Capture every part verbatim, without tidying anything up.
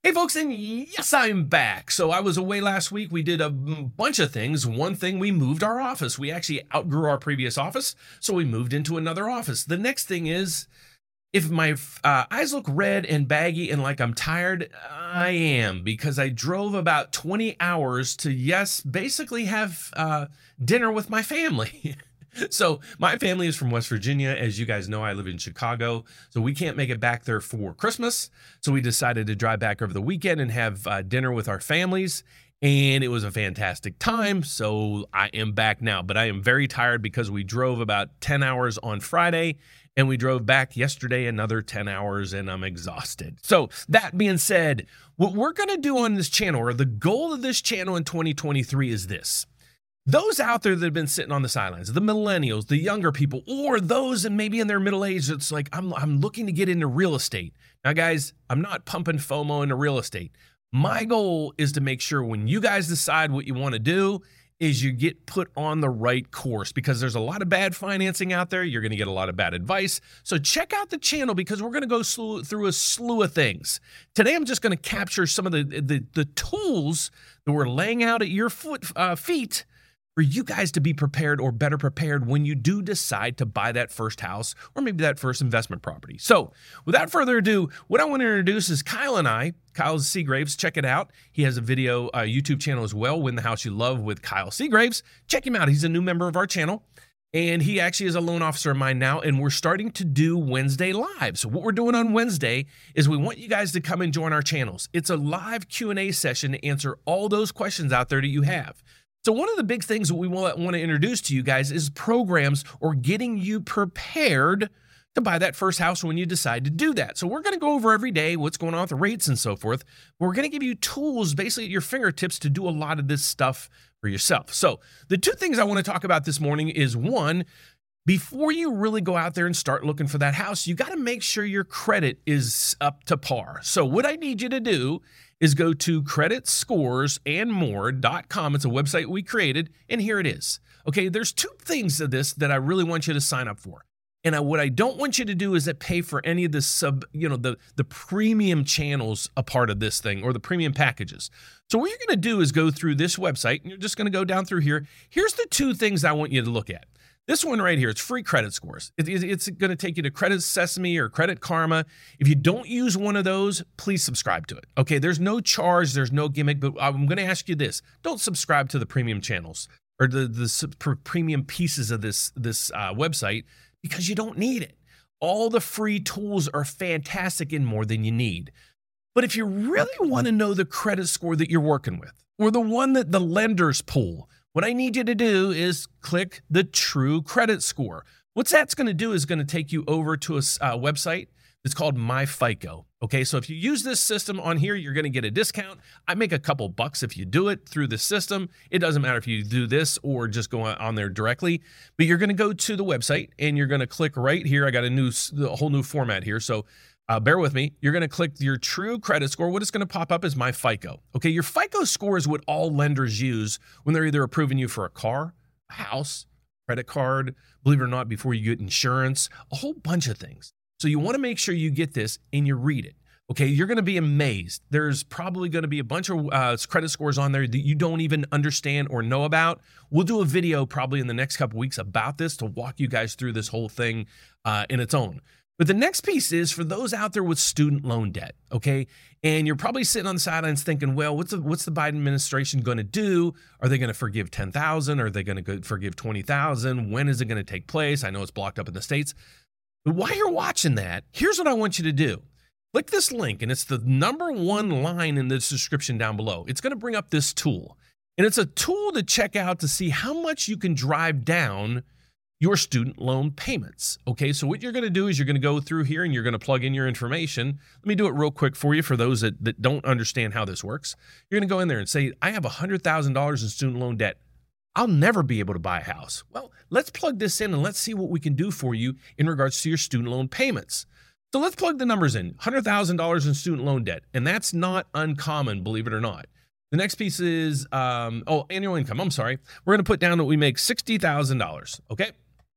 Hey folks, and yes, I'm back. So I was away last week. We did a bunch of things. One thing, we moved our office. We actually outgrew our previous office, so we moved into another office. The next thing is, if my uh, eyes look red and baggy and like I'm tired, I am, because I drove about twenty hours to, yes, basically have uh, dinner with my family. So my family is from West Virginia. As you guys know, I live in Chicago, so we can't make it back there for Christmas. So we decided to drive back over the weekend and have uh, dinner with our families. And it was a fantastic time. So I am back now, but I am very tired because we drove about ten hours on Friday and we drove back yesterday another ten hours, and I'm exhausted. So that being said, what we're going to do on this channel, or the goal of this channel in twenty twenty-three, is this. Those out there that have been sitting on the sidelines, the millennials, the younger people, or those and maybe in their middle age, that's like, I'm, I'm looking to get into real estate. Now, guys, I'm not pumping FOMO into real estate. My goal is to make sure when you guys decide what you want to do is you get put on the right course, because there's a lot of bad financing out there. You're going to get a lot of bad advice. So check out the channel, because we're going to go slew, through a slew of things. Today, I'm just going to capture some of the, the, the tools that we're laying out at your foot, uh, feet for you guys to be prepared, or better prepared, when you do decide to buy that first house or maybe that first investment property. So without further ado, what I want to introduce is Kyle and I. Kyle Seagraves, check it out. He has a video uh, YouTube channel as well, Win the House You Love with Kyle Seagraves. Check him out. He's a new member of our channel, and he actually is a loan officer of mine now, and we're starting to do Wednesday Live. So what we're doing on Wednesday is we want you guys to come and join our channels. It's a live Q and A session to answer all those questions out there that you have. So one of the big things that we want to introduce to you guys is programs, or getting you prepared to buy that first house when you decide to do that. So we're going to go over every day what's going on with the rates and so forth. We're going to give you tools basically at your fingertips to do a lot of this stuff for yourself. So the two things I want to talk about this morning is, one, before you really go out there and start looking for that house, you got to make sure your credit is up to par. So what I need you to do is go to credit scores and more dot com. It's a website we created, and here it is. Okay, there's two things of this that I really want you to sign up for. And I, what I don't want you to do is that pay for any of the sub, you know, the, the premium channels a part of this thing, or the premium packages. So what you're going to do is go through this website, and you're just going to go down through here. Here's the two things I want you to look at. This one right here, it's free credit scores. It, it, it's going to take you to Credit Sesame or Credit Karma. If you don't use one of those, please subscribe to it. Okay, there's no charge, there's no gimmick, but I'm going to ask you this. Don't subscribe to the premium channels or the, the premium pieces of this, this uh, website, because you don't need it. All the free tools are fantastic and more than you need. But if you really want to know the credit score that you're working with, or the one that the lenders pull, what I need you to do is click the True Credit Score. What that's going to do is going to take you over to a uh, website that's called MyFICO. Okay, so if you use this system on here, you're going to get a discount. I make a couple bucks if you do it through the system. It doesn't matter if you do this or just go on there directly, but you're going to go to the website and you're going to click right here. I got a new, a whole new format here, so Uh, bear with me. You're going to click your True Credit Score. What it's going to pop up is My FICO. Okay, your FICO score is what all lenders use when they're either approving you for a car, a house, credit card, believe it or not, before you get insurance, a whole bunch of things. So you want to make sure you get this and you read it. Okay, you're going to be amazed. There's probably going to be a bunch of uh, credit scores on there that you don't even understand or know about. We'll do a video probably in the next couple weeks about this to walk you guys through this whole thing uh, in its own. But the next piece is for those out there with student loan debt, okay? And you're probably sitting on the sidelines thinking, well, what's the, what's the Biden administration going to do? Are they going to forgive ten thousand dollars? Are they going to forgive twenty thousand dollars? When is it going to take place? I know it's blocked up in the states. But while you're watching that, here's what I want you to do. Click this link, and it's the number one line in the description down below. It's going to bring up this tool. And it's a tool to check out to see how much you can drive down your student loan payments. Okay, so what you're going to do is you're going to go through here and you're going to plug in your information. Let me do it real quick for you for those that, that don't understand how this works. You're going to go in there and say, I have one hundred thousand dollars in student loan debt. I'll never be able to buy a house. Well, let's plug this in and let's see what we can do for you in regards to your student loan payments. So let's plug the numbers in. one hundred thousand dollars in student loan debt, and that's not uncommon, believe it or not. The next piece is, um, oh, annual income. I'm sorry. We're going to put down that we make sixty thousand dollars, okay?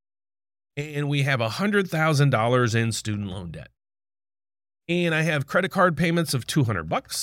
And we have one hundred thousand dollars in student loan debt. And I have credit card payments of two hundred bucks.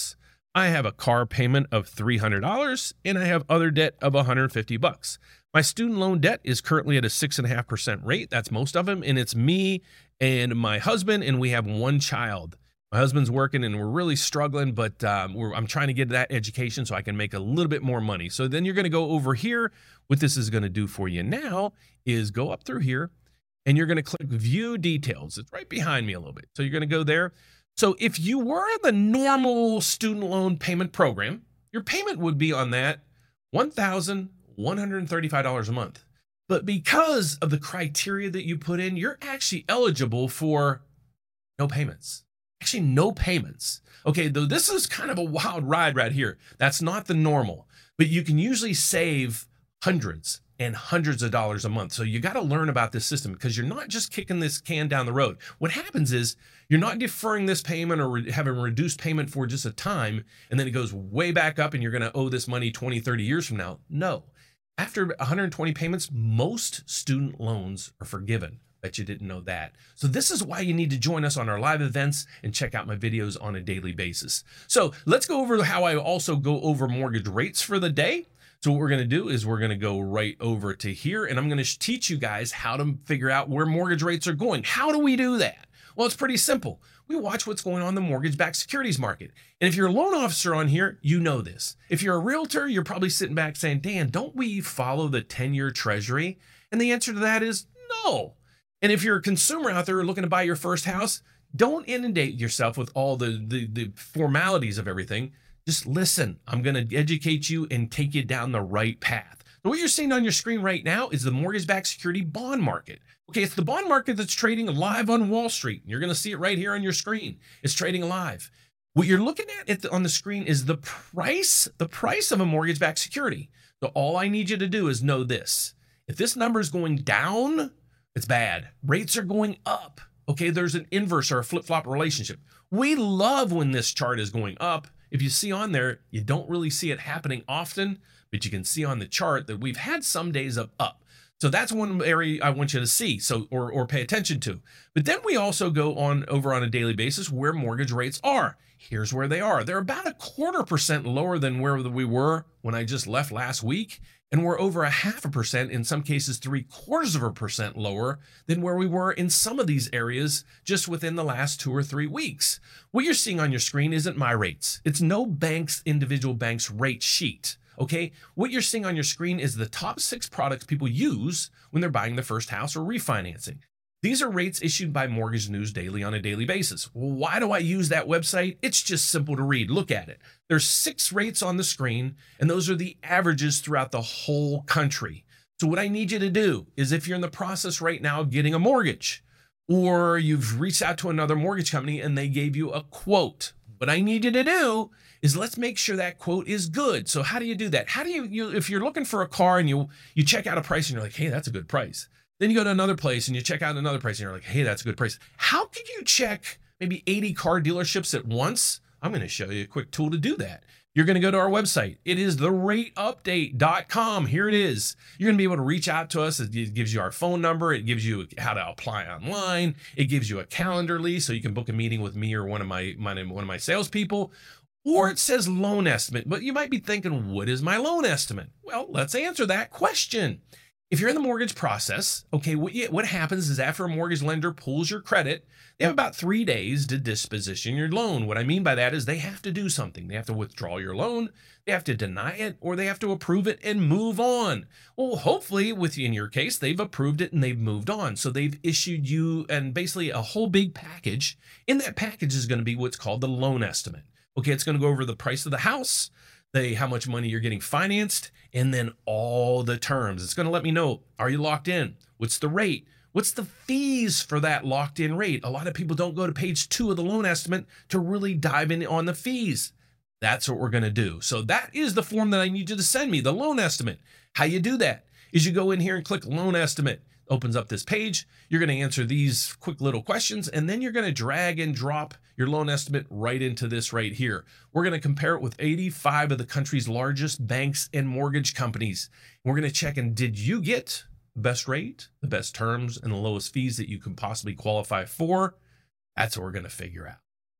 I have a car payment of three hundred dollars and I have other debt of one hundred fifty bucks. My student loan debt is currently at a six and a half percent rate. That's most of them. And it's me and my husband, and we have one child. My husband's working and we're really struggling, but um, we're, I'm trying to get that education so I can make a little bit more money. So then you're going to go over here. What this is going to do for you now is go up through here and you're going to click view details. It's right behind me a little bit. So you're going to go there. So if you were in the normal student loan payment program, your payment would be on that one thousand one hundred thirty-five dollars a month. But because of the criteria that you put in, you're actually eligible for no payments. Actually, no payments. Okay, though this is kind of a wild ride right here. That's not the normal, but you can usually save hundreds and hundreds of dollars a month. So you got to learn about this system because you're not just kicking this can down the road. What happens is you're not deferring this payment or re- having reduced payment for just a time, and then it goes way back up and you're going to owe this money twenty, thirty years from now. No. After one hundred twenty payments, most student loans are forgiven. Bet you didn't know that. So this is why you need to join us on our live events and check out my videos on a daily basis. So let's go over how I also go over mortgage rates for the day. So what we're going to do is we're going to go right over to here, and I'm going to teach you guys how to figure out where mortgage rates are going. How do we do that? Well, it's pretty simple. We watch what's going on in the mortgage-backed securities market. And if you're a loan officer on here, you know this. If you're a realtor, you're probably sitting back saying, Dan, don't we follow the ten-year treasury? And the answer to that is no. And if you're a consumer out there looking to buy your first house, don't inundate yourself with all the, the, the formalities of everything. Just listen. I'm going to educate you and take you down the right path. So what you're seeing on your screen right now is the mortgage-backed security bond market. Okay, it's the bond market that's trading live on Wall Street. You're going to see it right here on your screen. It's trading live. What you're looking at, at the, on the screen is the price, the price of a mortgage-backed security. So all I need you to do is know this. If this number is going down, it's bad. Rates are going up. Okay, there's an inverse or a flip-flop relationship. We love when this chart is going up. If you see on there, you don't really see it happening often, but you can see on the chart that we've had some days of up. So that's one area I want you to see, so or, or pay attention to. But then we also go on over on a daily basis where mortgage rates are. Here's where they are. They're about a quarter percent lower than where we were when I just left last week. And we're over a half a percent, in some cases three quarters of a percent lower than where we were in some of these areas just within the last two or three weeks. What you're seeing on your screen isn't my rates. It's no bank's, individual bank's rate sheet. Okay, what you're seeing on your screen is the top six products people use when they're buying their first house or refinancing. These are rates issued by Mortgage News Daily on a daily basis. Well, why do I use that website? It's just simple to read. Look at it. There's six rates on the screen, and those are the averages throughout the whole country. So what I need you to do is if you're in the process right now of getting a mortgage, or you've reached out to another mortgage company and they gave you a quote, what I need you to do is let's make sure that quote is good. So how do you do that? How do you, you if you're looking for a car and you you check out a price and you're like, hey, that's a good price. Then you go to another place and you check out another price and you're like, hey, that's a good price. How could you check maybe eighty car dealerships at once? I'm going to show you a quick tool to do that. You're going to go to our website. It is the rate update dot com. Here it is. You're going to be able to reach out to us. It gives you our phone number. It gives you how to apply online. It gives you a Calendly so you can book a meeting with me or one of my, my one of my salespeople. Or it says loan estimate, but you might be thinking, what is my loan estimate? Well, let's answer that question. If you're in the mortgage process, okay, what, you, what happens is after a mortgage lender pulls your credit, they have about three days to disposition your loan. What I mean by that is they have to do something. They have to withdraw your loan, they have to deny it, or they have to approve it and move on. Well, hopefully, with in your case, they've approved it and they've moved on. So they've issued you and basically a whole big package. In that package is going to be what's called the loan estimate. Okay, it's going to go over the price of the house, the how much money you're getting financed, and then all the terms. It's going to let me know, are you locked in? What's the rate? What's the fees for that locked in rate? A lot of people don't go to page two of the loan estimate to really dive in on the fees. That's what we're going to do. So that is the form that I need you to send me, the loan estimate. How you do that is you go in here and click loan estimate. Opens up this page. You're going to answer these quick little questions, and then you're going to drag and drop your loan estimate right into this right here. We're going to compare it with eighty-five of the country's largest banks and mortgage companies. We're going to check, and did you get the best rate, the best terms, and the lowest fees that you can possibly qualify for? That's what we're going to figure out.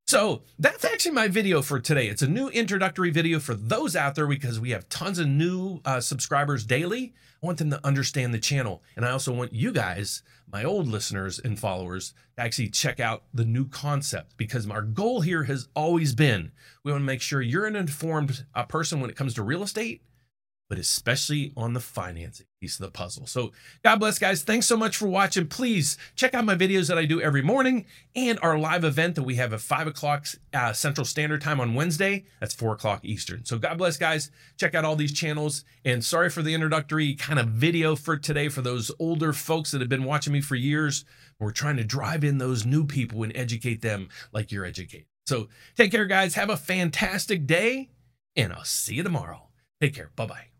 So that's actually my video for today. It's a new introductory video for those out there because we have tons of new uh, subscribers daily. I want them to understand the channel. And I also want you guys, my old listeners and followers, to actually check out the new concept, because our goal here has always been, we want to make sure you're an informed uh, person when it comes to real estate, but especially on the financing piece of the puzzle. So God bless, guys. Thanks so much for watching. Please check out my videos that I do every morning and our live event that we have at five o'clock uh, Central Standard Time on Wednesday. That's four o'clock Eastern. So God bless, guys. Check out all these channels. And sorry for the introductory kind of video for today for those older folks that have been watching me for years. We're trying to drive in those new people and educate them like you're educated. So take care, guys. Have a fantastic day, and I'll see you tomorrow. Take care. Bye-bye.